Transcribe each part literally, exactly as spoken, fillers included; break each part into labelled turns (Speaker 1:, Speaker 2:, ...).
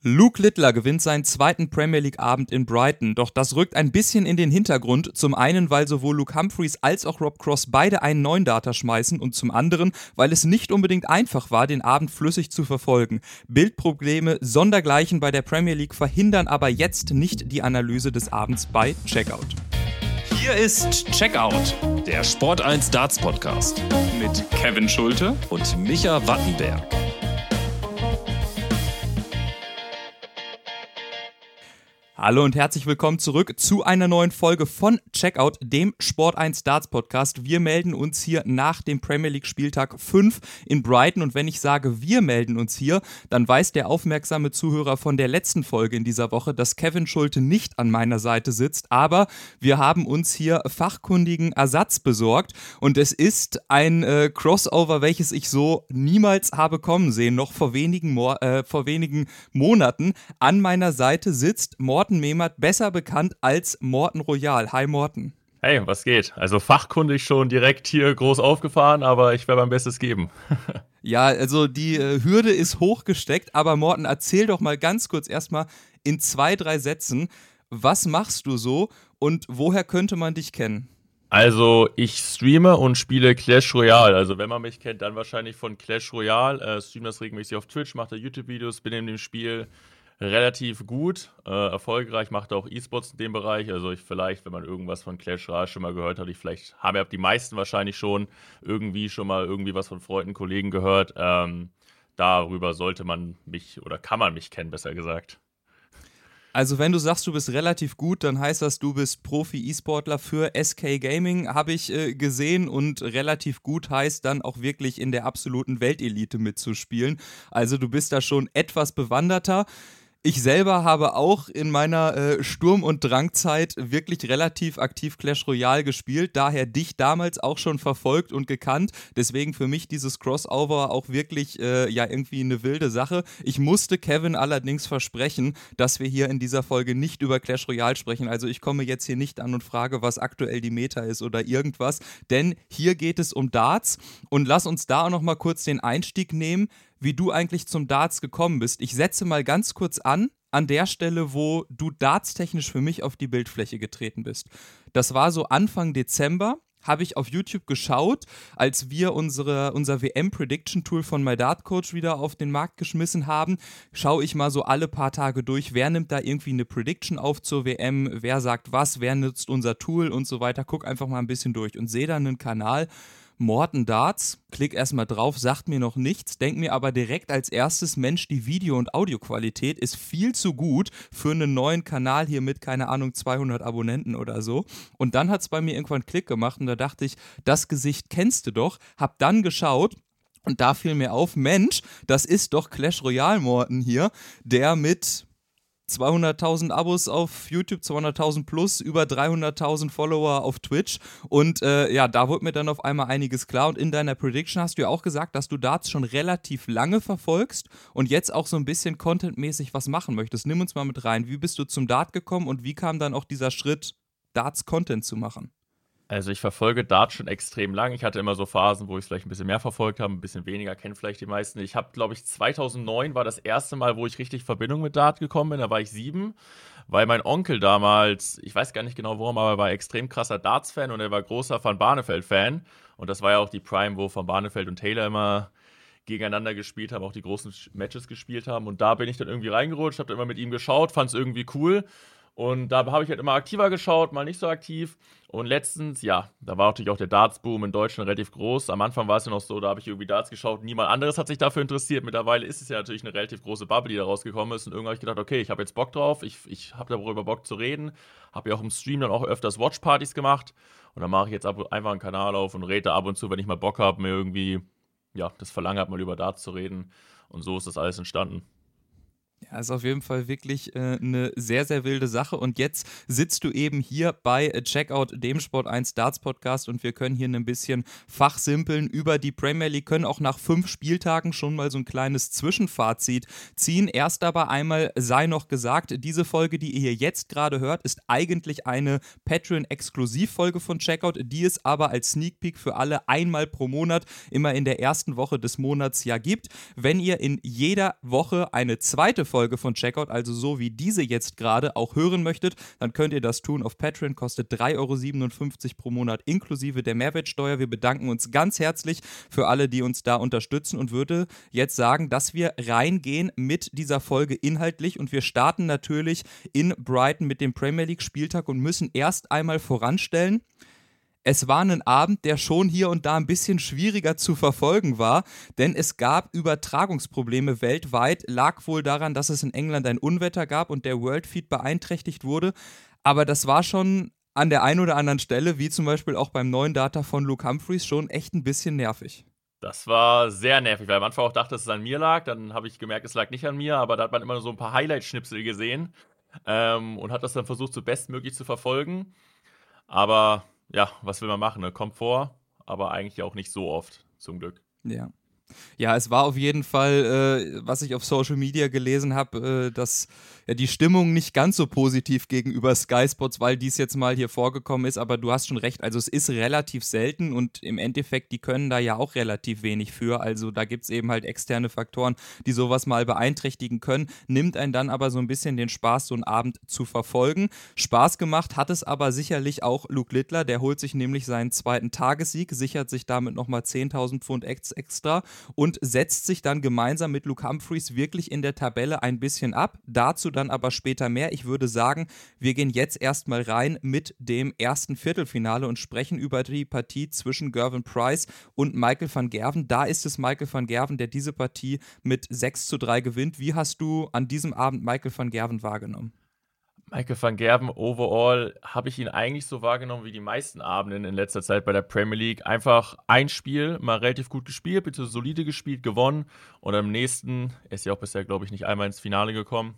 Speaker 1: Luke Littler gewinnt seinen zweiten Premier League-Abend in Brighton, doch das rückt ein bisschen in den Hintergrund, zum einen, weil sowohl Luke Humphries als auch Rob Cross beide einen neuen Data schmeißen und zum anderen, weil es nicht unbedingt einfach war, den Abend flüssig zu verfolgen. Bildprobleme sondergleichen bei der Premier League verhindern aber jetzt nicht die Analyse des Abends bei Checkout.
Speaker 2: Hier ist Checkout, der Sport eins Darts Podcast mit Kevin Schulte und Micha Wattenberg.
Speaker 1: Hallo und herzlich willkommen zurück zu einer neuen Folge von Checkout, dem Sport eins Darts Podcast. Wir melden uns hier nach dem Premier League Spieltag fünf in Brighton und wenn ich sage, wir melden uns hier, dann weiß der aufmerksame Zuhörer von der letzten Folge in dieser Woche, dass Kevin Schulte nicht an meiner Seite sitzt, aber wir haben uns hier fachkundigen Ersatz besorgt und es ist ein äh, Crossover, welches ich so niemals habe kommen sehen, noch vor wenigen, Mo- äh, vor wenigen Monaten. An meiner Seite sitzt Morten Mehmet, besser bekannt als Morten Royal. Hi Morten.
Speaker 3: Hey, was geht? Also fachkundig schon direkt hier groß aufgefahren, aber ich werde mein Bestes geben.
Speaker 1: Ja, also die äh, Hürde ist hochgesteckt, aber Morten, erzähl doch mal ganz kurz erstmal in zwei, drei Sätzen, was machst du so und woher könnte man dich kennen?
Speaker 3: Also ich streame und spiele Clash Royale. Also wenn man mich kennt, dann wahrscheinlich von Clash Royale. Äh, streame das regelmäßig auf Twitch, mache da YouTube-Videos, bin in dem Spiel relativ gut, äh, erfolgreich, macht auch E-Sports in dem Bereich. Also ich vielleicht, wenn man irgendwas von Clash Royale schon mal gehört hat, ich vielleicht haben ja die meisten wahrscheinlich schon irgendwie schon mal irgendwie was von Freunden, Kollegen gehört. Ähm, darüber sollte man mich oder kann man mich kennen, besser gesagt.
Speaker 1: Also wenn du sagst, du bist relativ gut, dann heißt das, du bist Profi-E-Sportler für S K Gaming, habe ich äh, gesehen, und relativ gut heißt dann auch wirklich in der absoluten Weltelite mitzuspielen. Also du bist da schon etwas bewanderter. Ich selber habe auch in meiner äh, Sturm- und Drangzeit wirklich relativ aktiv Clash Royale gespielt, daher dich damals auch schon verfolgt und gekannt. Deswegen für mich dieses Crossover auch wirklich äh, ja irgendwie eine wilde Sache. Ich musste Kevin allerdings versprechen, dass wir hier in dieser Folge nicht über Clash Royale sprechen. Also ich komme jetzt hier nicht an und frage, was aktuell die Meta ist oder irgendwas, denn hier geht es um Darts und lass uns da auch noch mal kurz den Einstieg nehmen, wie du eigentlich zum Darts gekommen bist. Ich setze mal ganz kurz an, an der Stelle, wo du dartstechnisch für mich auf die Bildfläche getreten bist. Das war so Anfang Dezember, habe ich auf YouTube geschaut, als wir unsere, unser W M-Prediction-Tool von MyDartCoach wieder auf den Markt geschmissen haben. Schaue ich mal so alle paar Tage durch, wer nimmt da irgendwie eine Prediction auf zur W M, wer sagt was, wer nutzt unser Tool und so weiter. Guck einfach mal ein bisschen durch und sehe dann einen Kanal, Morten Darts, klick erstmal drauf, sagt mir noch nichts, denk mir aber direkt als erstes, Mensch, die Video- und Audioqualität ist viel zu gut für einen neuen Kanal hier mit, keine Ahnung, zweihundert Abonnenten oder so. Und dann hat es bei mir irgendwann Klick gemacht und da dachte ich, das Gesicht kennst du doch, hab dann geschaut. Und da fiel mir auf, Mensch, das ist doch Clash Royale Morten hier, der mit zweihunderttausend Abos auf YouTube, zweihunderttausend plus, über dreihunderttausend Follower auf Twitch und äh, ja, da wurde mir dann auf einmal einiges klar und in deiner Prediction hast du ja auch gesagt, dass du Darts schon relativ lange verfolgst und jetzt auch so ein bisschen contentmäßig was machen möchtest. Nimm uns mal mit rein, wie bist du zum Dart gekommen und wie kam dann auch dieser Schritt, Darts-Content zu machen?
Speaker 3: Also ich verfolge Dart schon extrem lang. Ich hatte immer so Phasen, wo ich es vielleicht ein bisschen mehr verfolgt habe, ein bisschen weniger, kennen vielleicht die meisten. Ich habe, glaube ich, zweitausendneun war das erste Mal, wo ich richtig Verbindung mit Dart gekommen bin. Da war ich sieben, weil mein Onkel damals, ich weiß gar nicht genau warum, aber er war extrem krasser Darts-Fan und er war großer Van Barneveld-Fan. Und das war ja auch die Prime, wo Van Barneveld und Taylor immer gegeneinander gespielt haben, auch die großen Matches gespielt haben. Und da bin ich dann irgendwie reingerutscht, habe immer mit ihm geschaut, fand es irgendwie cool. Und da habe ich halt immer aktiver geschaut, mal nicht so aktiv. Und letztens, ja, da war natürlich auch der Darts-Boom in Deutschland relativ groß. Am Anfang war es ja noch so, da habe ich irgendwie Darts geschaut, niemand anderes hat sich dafür interessiert. Mittlerweile ist es ja natürlich eine relativ große Bubble, die da rausgekommen ist. Und irgendwann habe ich gedacht, okay, ich habe jetzt Bock drauf, ich, ich habe darüber Bock zu reden. Habe ja auch im Stream dann auch öfters Watchpartys gemacht. Und dann mache ich jetzt ab, einfach einen Kanal auf und rede ab und zu, wenn ich mal Bock habe, mir irgendwie, ja, das Verlangen habe, mal über Darts zu reden. Und so ist das alles entstanden.
Speaker 1: Ja, ist auf jeden Fall wirklich äh, eine sehr, sehr wilde Sache und jetzt sitzt du eben hier bei Checkout, dem Sport eins Darts Podcast und wir können hier ein bisschen fachsimpeln über die Premier League, können auch nach fünf Spieltagen schon mal so ein kleines Zwischenfazit ziehen. Erst aber einmal sei noch gesagt, diese Folge, die ihr hier jetzt gerade hört, ist eigentlich eine Patreon-Exklusivfolge von Checkout, die es aber als Sneak Peek für alle einmal pro Monat immer in der ersten Woche des Monats ja gibt. Wenn ihr in jeder Woche eine zweite Folge Folge von Checkout, also so wie diese jetzt gerade, auch hören möchtet, dann könnt ihr das tun auf Patreon, kostet drei Euro siebenundfünfzig pro Monat inklusive der Mehrwertsteuer. Wir bedanken uns ganz herzlich für alle, die uns da unterstützen und würde jetzt sagen, dass wir reingehen mit dieser Folge inhaltlich und wir starten natürlich in Brighton mit dem Premier League Spieltag und müssen erst einmal voranstellen, es war ein Abend, der schon hier und da ein bisschen schwieriger zu verfolgen war, denn es gab Übertragungsprobleme weltweit, lag wohl daran, dass es in England ein Unwetter gab und der Worldfeed beeinträchtigt wurde, aber das war schon an der einen oder anderen Stelle, wie zum Beispiel auch beim neuen Data von Luke Humphries, schon echt ein bisschen nervig.
Speaker 3: Das war sehr nervig, weil am Anfang auch dachte, dass es an mir lag, dann habe ich gemerkt, es lag nicht an mir, aber da hat man immer so ein paar Highlight-Schnipsel gesehen ähm, und hat das dann versucht, so bestmöglich zu verfolgen, aber ja, was will man machen, ne? Kommt vor, aber eigentlich auch nicht so oft, zum Glück.
Speaker 1: Ja. Ja, es war auf jeden Fall, äh, was ich auf Social Media gelesen habe, äh, dass ja, die Stimmung nicht ganz so positiv gegenüber Sky Sports, weil dies jetzt mal hier vorgekommen ist, aber du hast schon recht, also es ist relativ selten und im Endeffekt, die können da ja auch relativ wenig für, also da gibt es eben halt externe Faktoren, die sowas mal beeinträchtigen können, nimmt einen dann aber so ein bisschen den Spaß, so einen Abend zu verfolgen. Spaß gemacht hat es aber sicherlich auch Luke Littler, der holt sich nämlich seinen zweiten Tagessieg, sichert sich damit nochmal zehntausend Pfund ex- extra und setzt sich dann gemeinsam mit Luke Humphries wirklich in der Tabelle ein bisschen ab. Dazu dann aber später mehr. Ich würde sagen, wir gehen jetzt erstmal rein mit dem ersten Viertelfinale und sprechen über die Partie zwischen Gervin Price und Michael van Gerwen. Da ist es Michael van Gerwen, der diese Partie mit sechs zu drei gewinnt. Wie hast du an diesem Abend Michael van Gerwen wahrgenommen?
Speaker 3: Michael van Gerwen, overall habe ich ihn eigentlich so wahrgenommen wie die meisten Abende in letzter Zeit bei der Premier League. Einfach ein Spiel, mal relativ gut gespielt, bitte solide gespielt, gewonnen. Und am nächsten, er ist ja auch bisher, glaube ich, nicht einmal ins Finale gekommen,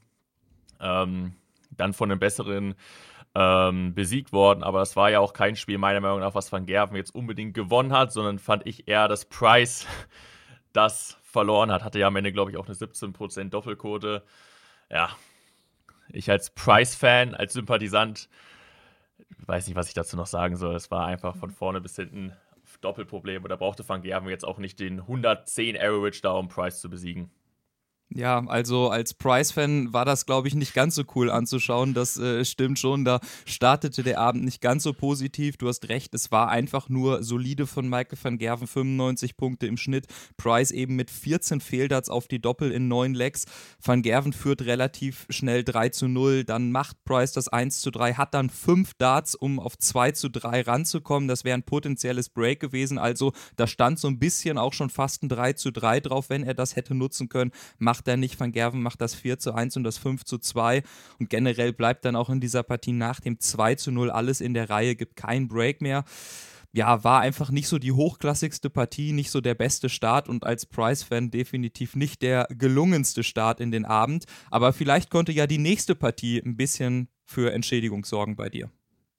Speaker 3: ähm, dann von einem besseren ähm, besiegt worden. Aber das war ja auch kein Spiel, meiner Meinung nach, was van Gerwen jetzt unbedingt gewonnen hat, sondern fand ich eher, dass Price das verloren hat. Hatte ja am Ende, glaube ich, auch eine siebzehn Prozent Doppelquote. Ja, ich als Price-Fan, als Sympathisant, weiß nicht, was ich dazu noch sagen soll. Es war einfach von vorne bis hinten Doppelproblem. Und da brauchte Van Gerwen jetzt auch nicht den hundertzehn Average da, um Price zu besiegen.
Speaker 1: Ja, also als Price-Fan war das, glaube ich, nicht ganz so cool anzuschauen. Das äh, stimmt schon, da startete der Abend nicht ganz so positiv. Du hast recht, es war einfach nur solide von Michael van Gerwen, fünfundneunzig Punkte im Schnitt. Price eben mit vierzehn Fehldarts auf die Doppel in neun Legs. Van Gerwen führt relativ schnell drei zu null, dann macht Price das eins zu drei, hat dann fünf Darts, um auf zwei zu drei ranzukommen. Das wäre ein potenzielles Break gewesen, also da stand so ein bisschen auch schon fast ein drei zu drei drauf, wenn er das hätte nutzen können. Macht er nicht, Van Gerwen macht das vier zu eins und das fünf zu zwei und generell bleibt dann auch in dieser Partie nach dem zwei zu null alles in der Reihe, gibt keinen Break mehr. Ja, war einfach nicht so die hochklassigste Partie, nicht so der beste Start und als Price-Fan definitiv nicht der gelungenste Start in den Abend, aber vielleicht konnte ja die nächste Partie ein bisschen für Entschädigung sorgen bei dir.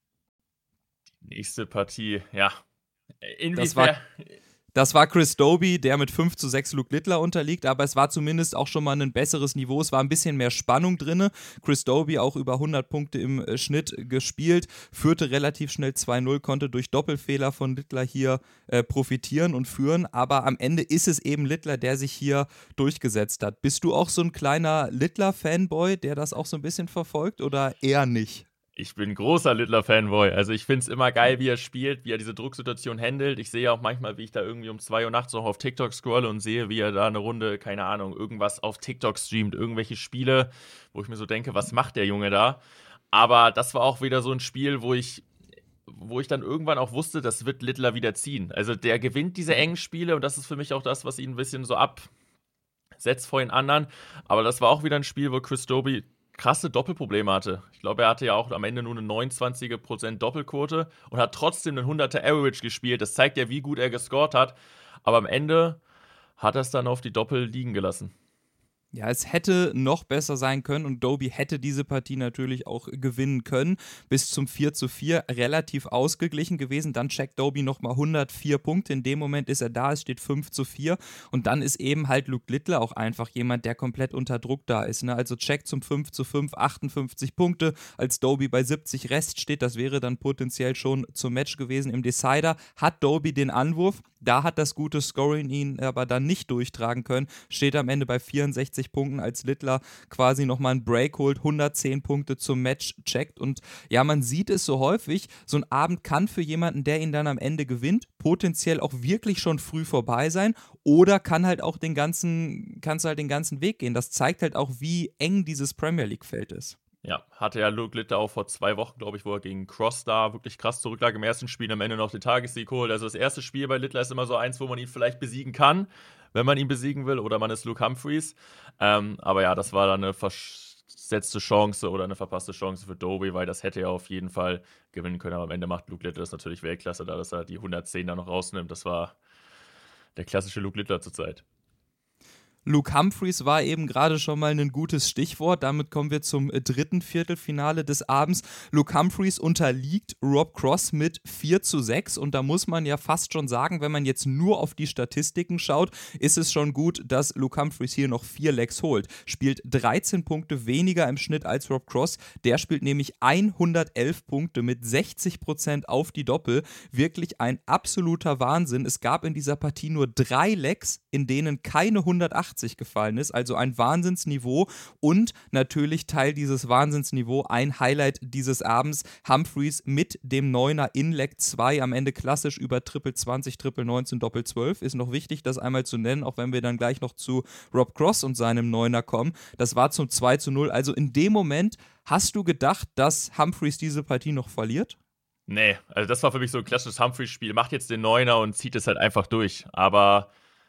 Speaker 3: Die nächste Partie, ja, inwiefern...
Speaker 1: Das war Das war Chris Dobey, der mit fünf zu sechs Luke Littler unterliegt, aber es war zumindest auch schon mal ein besseres Niveau, es war ein bisschen mehr Spannung drin. Chris Dobey auch über hundert Punkte im äh, Schnitt gespielt, führte relativ schnell zwei null, konnte durch Doppelfehler von Littler hier äh, profitieren und führen, aber am Ende ist es eben Littler, der sich hier durchgesetzt hat. Bist du auch so ein kleiner Littler-Fanboy, der das auch so ein bisschen verfolgt oder eher nicht?
Speaker 3: Ich bin großer Littler-Fanboy. Also ich finde es immer geil, wie er spielt, wie er diese Drucksituation handelt. Ich sehe auch manchmal, wie ich da irgendwie um zwei Uhr nachts noch auf TikTok scrolle und sehe, wie er da eine Runde, keine Ahnung, irgendwas auf TikTok streamt, irgendwelche Spiele, wo ich mir so denke, was macht der Junge da? Aber das war auch wieder so ein Spiel, wo ich, wo ich dann irgendwann auch wusste, das wird Littler wieder ziehen. Also der gewinnt diese engen Spiele und das ist für mich auch das, was ihn ein bisschen so absetzt vor den anderen. Aber das war auch wieder ein Spiel, wo Chris Dobey krasse Doppelprobleme hatte. Ich glaube, er hatte ja auch am Ende nur eine neunundzwanzig Prozent Doppelquote und hat trotzdem einen hunderter Average gespielt. Das zeigt ja, wie gut er gescored hat. Aber am Ende hat er es dann auf die Doppel liegen gelassen.
Speaker 1: Ja, es hätte noch besser sein können und Dobey hätte diese Partie natürlich auch gewinnen können. Bis zum vier zu vier relativ ausgeglichen gewesen. Dann checkt Dobey nochmal hundertvier Punkte. In dem Moment ist er da, es steht fünf zu vier. Und dann ist eben halt Luke Littler auch einfach jemand, der komplett unter Druck da ist. Ne? Also checkt zum fünf zu fünf, achtundfünfzig Punkte. Als Dobey bei siebzig Rest steht, das wäre dann potenziell schon zum Match gewesen. Im Decider hat Dobey den Anwurf. Da hat das gute Scoring ihn aber dann nicht durchtragen können, steht am Ende bei vierundsechzig Punkten, als Littler quasi nochmal einen Break holt, hundertzehn Punkte zum Match checkt. Und ja, man sieht es so häufig, so ein Abend kann für jemanden, der ihn dann am Ende gewinnt, potenziell auch wirklich schon früh vorbei sein oder kann halt auch den ganzen, kannst halt den ganzen Weg gehen. Das zeigt halt auch, wie eng dieses Premier League-Feld ist.
Speaker 3: Ja, hatte ja Luke Littler auch vor zwei Wochen, glaube ich, wo er gegen Cross da wirklich krass zurücklag im ersten Spiel, am Ende noch den Tagessieg holt. Also das erste Spiel bei Littler ist immer so eins, wo man ihn vielleicht besiegen kann, wenn man ihn besiegen will, oder man ist Luke Humphries. Ähm, aber ja, das war dann eine versetzte Chance oder eine verpasste Chance für Doby, weil das hätte er auf jeden Fall gewinnen können. Aber am Ende macht Luke Littler das natürlich Weltklasse, da dass er die hundertzehn da noch rausnimmt. Das war der klassische Luke Littler zurzeit.
Speaker 1: Luke Humphries war eben gerade schon mal ein gutes Stichwort. Damit kommen wir zum dritten Viertelfinale des Abends. Luke Humphries unterliegt Rob Cross mit vier zu sechs und da muss man ja fast schon sagen, wenn man jetzt nur auf die Statistiken schaut, ist es schon gut, dass Luke Humphries hier noch vier Legs holt. Spielt dreizehn Punkte weniger im Schnitt als Rob Cross. Der spielt nämlich hundertelf Punkte mit sechzig Prozent auf die Doppel. Wirklich ein absoluter Wahnsinn. Es gab in dieser Partie nur drei Legs, in denen keine hundertachtzig gefallen ist, also ein Wahnsinnsniveau und natürlich Teil dieses Wahnsinnsniveau, ein Highlight dieses Abends, Humphries mit dem Neuner in Leg zwei, am Ende klassisch über Triple zwanzig, Triple neunzehn, Doppel zwölf, ist noch wichtig, das einmal zu nennen, auch wenn wir dann gleich noch zu Rob Cross und seinem Neuner kommen, das war zum zwei zu null, also in dem Moment hast du gedacht, dass Humphries diese Partie noch verliert?
Speaker 3: Nee, also das war für mich so ein klassisches Humphries-Spiel, macht jetzt den Neuner und zieht es halt einfach durch, aber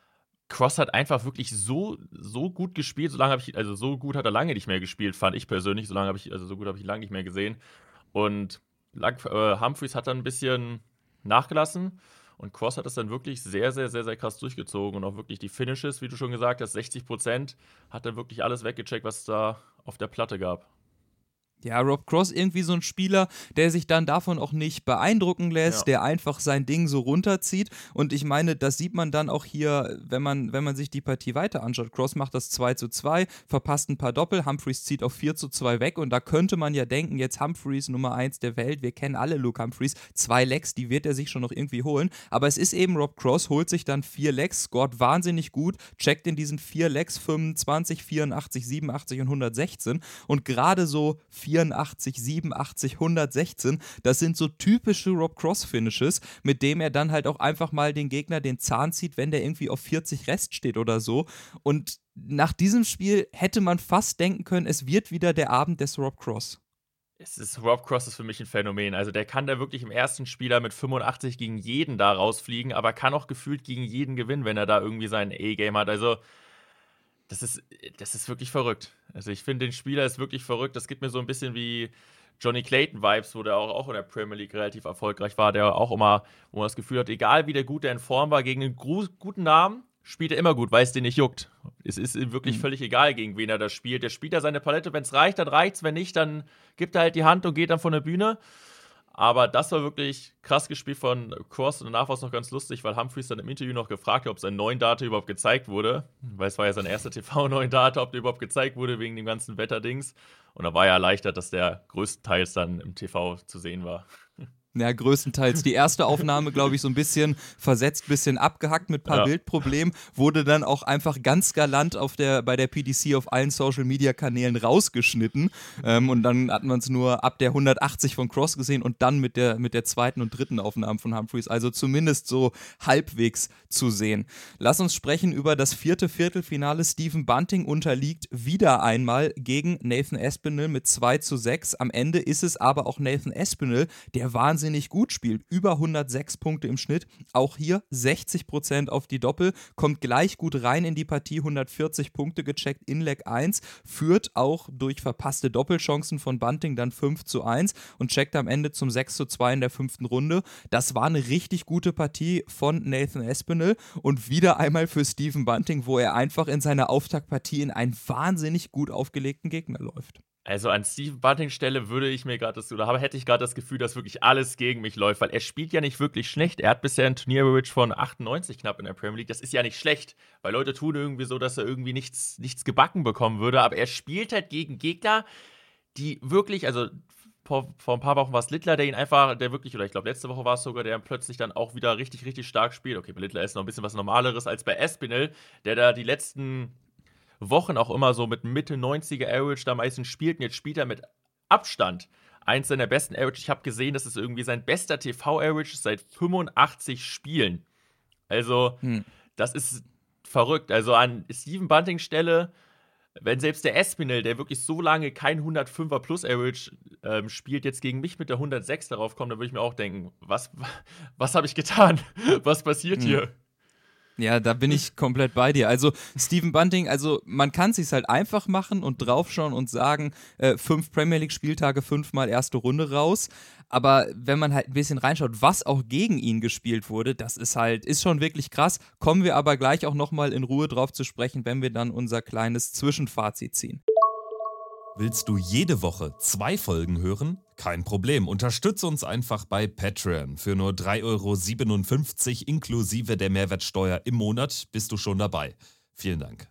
Speaker 3: Cross hat einfach wirklich so, so gut gespielt, so lange habe ich, also so gut hat er lange nicht mehr gespielt, fand ich persönlich, so lange habe ich, also so gut habe ich ihn lange nicht mehr gesehen. Und lang, äh, Humphries hat dann ein bisschen nachgelassen und Cross hat es dann wirklich sehr, sehr, sehr, sehr krass durchgezogen und auch wirklich die Finishes, wie du schon gesagt hast, sechzig Prozent, hat dann wirklich alles weggecheckt, was es da auf der Platte gab.
Speaker 1: Ja, Rob Cross irgendwie so ein Spieler, der sich dann davon auch nicht beeindrucken lässt, ja. der einfach sein Ding so runterzieht und ich meine, das sieht man dann auch hier, wenn man, wenn man sich die Partie weiter anschaut. Cross macht das zwei zu zwei, verpasst ein paar Doppel, Humphries zieht auf vier zu zwei weg und da könnte man ja denken, jetzt Humphries Nummer eins der Welt, wir kennen alle Luke Humphries, zwei Legs, die wird er sich schon noch irgendwie holen, aber es ist eben Rob Cross, holt sich dann vier Legs, scored wahnsinnig gut, checkt in diesen vier Legs fünfundzwanzig, vierundachtzig, siebenundachtzig und hundertsechzehn und gerade so vierundachtzig, siebenundachtzig, hundertsechzehn, das sind so typische Rob Cross-Finishes, mit dem er dann halt auch einfach mal den Gegner den Zahn zieht, wenn der irgendwie auf vierzig Rest steht oder so. Und nach diesem Spiel hätte man fast denken können, es wird wieder der Abend des Rob Cross.
Speaker 3: Es ist, Rob Cross ist für mich ein Phänomen. Also der kann da wirklich im ersten Spieler mit fünfundachtzig gegen jeden da rausfliegen, aber kann auch gefühlt gegen jeden gewinnen, wenn er da irgendwie sein A-Game hat. Also Das ist, das ist wirklich verrückt. Also ich finde, den Spieler ist wirklich verrückt. Das gibt mir so ein bisschen wie Johnny Clayton-Vibes, wo der auch, auch in der Premier League relativ erfolgreich war, der auch immer, wo man das Gefühl hat, egal wie der Gute in Form war, gegen einen gru- guten Namen spielt er immer gut, weil es den nicht juckt. Es ist ihm wirklich mhm. völlig egal, gegen wen er das spielt. Der spielt da seine Palette, wenn es reicht, dann reicht's. Wenn nicht, dann gibt er halt die Hand und geht dann von der Bühne. Aber das war wirklich krass gespielt von Cross und danach war es noch ganz lustig, weil Humphries dann im Interview noch gefragt hat, ob sein neuen Data überhaupt gezeigt wurde, weil es war ja sein erster T V-neuen Data, ob der überhaupt gezeigt wurde wegen dem ganzen Wetterdings. Und da war er erleichtert, dass der größtenteils dann im T V zu sehen war.
Speaker 1: Ja, größtenteils. Die erste Aufnahme, glaube ich, so ein bisschen versetzt, bisschen abgehackt mit ein paar ja. Bildproblemen, wurde dann auch einfach ganz galant auf der, bei der P D C auf allen Social-Media-Kanälen rausgeschnitten. Ähm, und dann hat man es nur ab der hundertachtzig von Cross gesehen und dann mit der, mit der zweiten und dritten Aufnahme von Humphries. Also zumindest so halbwegs zu sehen. Lass uns sprechen über das vierte Viertelfinale. Stephen Bunting unterliegt wieder einmal gegen Nathan Aspinall mit zwei zu sechs. Am Ende ist es aber auch Nathan Aspinall, der wahnsinnig gut spielt, über hundertsechs Punkte im Schnitt, auch hier sechzig Prozent auf die Doppel, kommt gleich gut rein in die Partie, hundertvierzig Punkte gecheckt in Leg eins, führt auch durch verpasste Doppelchancen von Bunting dann fünf zu eins und checkt am Ende zum sechs zu zwei in der fünften Runde. Das war eine richtig gute Partie von Nathan Aspinall und wieder einmal für Stephen Bunting, wo er einfach in seiner Auftaktpartie in einen wahnsinnig gut aufgelegten Gegner läuft.
Speaker 3: Also an Stephen Buntings Stelle würde ich mir gerade das, oder hätte ich gerade das Gefühl, dass wirklich alles gegen mich läuft, weil er spielt ja nicht wirklich schlecht. Er hat bisher ein Turnier-Average von achtundneunzig knapp in der Premier League. Das ist ja nicht schlecht, weil Leute tun irgendwie so, dass er irgendwie nichts, nichts gebacken bekommen würde. Aber er spielt halt gegen Gegner, die wirklich, also vor, vor ein paar Wochen war es Littler, der ihn einfach, der wirklich, oder ich glaube letzte Woche war es sogar, der plötzlich dann auch wieder richtig, richtig stark spielt. Okay, bei Littler ist noch ein bisschen was Normaleres als bei Espinel, der da die letzten Wochen auch immer so mit Mitte neunziger Average da meistens spielt. Und jetzt spielt er mit Abstand eins seiner besten Average. Ich habe gesehen, das ist irgendwie sein bester T V-Average seit fünfundachtzig Spielen. Also, hm. das ist verrückt. Also an Steven Bunting Stelle, wenn selbst der Espinel, der wirklich so lange kein hundertfünfer plus Average ähm, spielt, jetzt gegen mich mit der hundertsechs darauf kommt, dann würde ich mir auch denken, was, was habe ich getan? Was passiert hm. hier?
Speaker 1: Ja, da bin ich komplett bei dir. Also Steven Bunting, also man kann es sich halt einfach machen und draufschauen und sagen, äh, fünf Premier League Spieltage, fünfmal erste Runde raus. Aber wenn man halt ein bisschen reinschaut, was auch gegen ihn gespielt wurde, das ist halt, ist schon wirklich krass. Kommen wir aber gleich auch nochmal in Ruhe drauf zu sprechen, wenn wir dann unser kleines Zwischenfazit ziehen.
Speaker 2: Willst du jede Woche zwei Folgen hören? Kein Problem, unterstütze uns einfach bei Patreon. Für nur drei Euro siebenundfünfzig inklusive der Mehrwertsteuer im Monat bist du schon dabei. Vielen Dank.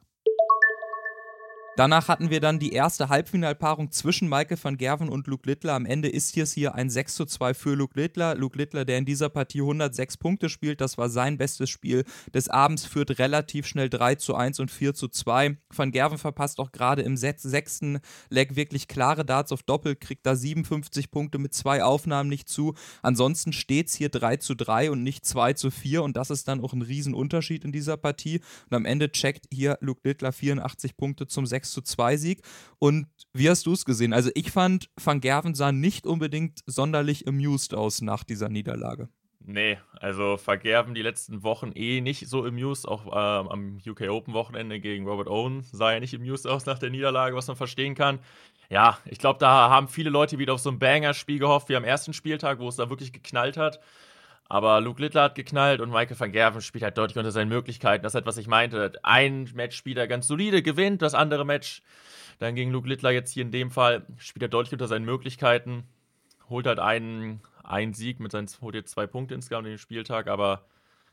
Speaker 1: Danach hatten wir dann die erste Halbfinalpaarung zwischen Michael van Gerwen und Luke Littler. Am Ende ist hier, hier ein sechs zu zwei für Luke Littler. Luke Littler, der in dieser Partie hundertsechs Punkte spielt, das war sein bestes Spiel des Abends, führt relativ schnell drei zu eins und vier zu zwei. Van Gerwen verpasst auch gerade im sechsten Leg wirklich klare Darts auf Doppel, kriegt da siebenundfünfzig Punkte mit zwei Aufnahmen nicht zu. Ansonsten steht es hier drei zu drei und nicht zwei zu vier und das ist dann auch ein Riesenunterschied in dieser Partie. Und am Ende checkt hier Luke Littler vierundachtzig Punkte zum sechs zu zwei Sieg. Und wie hast du es gesehen? Also ich fand, Van Gerwen sah nicht unbedingt sonderlich amused aus nach dieser Niederlage.
Speaker 3: Nee, also Van Gerwen die letzten Wochen eh nicht so amused, auch äh, am U K Open Wochenende gegen Robert Owen sah er nicht amused aus nach der Niederlage, was man verstehen kann. Ja, ich glaube, da haben viele Leute wieder auf so ein Banger-Spiel gehofft wie am ersten Spieltag, wo es da wirklich geknallt hat. Aber Luke Littler hat geknallt und Michael van Gerwen spielt halt deutlich unter seinen Möglichkeiten. Das ist halt, was ich meinte. Ein Match spielt er ganz solide, gewinnt. Das andere Match, dann gegen Luke Littler jetzt hier in dem Fall, spielt er deutlich unter seinen Möglichkeiten. Holt halt einen, einen Sieg, mit seinen, holt jetzt zwei Punkte insgesamt in den Spieltag. Aber